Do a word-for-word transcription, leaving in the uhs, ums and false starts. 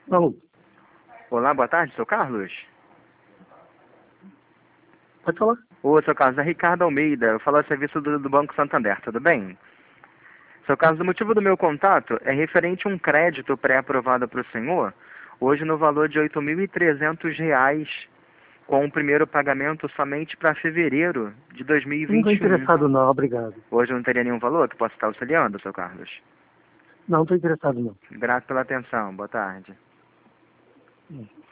Alô, Olá, boa tarde, seu Carlos. pode falar? Ô, seu Carlos, é Ricardo Almeida, eu falo a serviço do, do Banco Santander, tudo bem? Seu Carlos, o motivo do meu contato é referente a um crédito pré-aprovado para o senhor, hoje no valor de oito mil e trezentos reais, com o primeiro pagamento somente para fevereiro de Não estou dois mil e vinte e um. interessado não, obrigado. Hoje não teria nenhum valor que possa estar auxiliando, seu Carlos? Não estou interessado não. Grato pela atenção, boa tarde. Hum.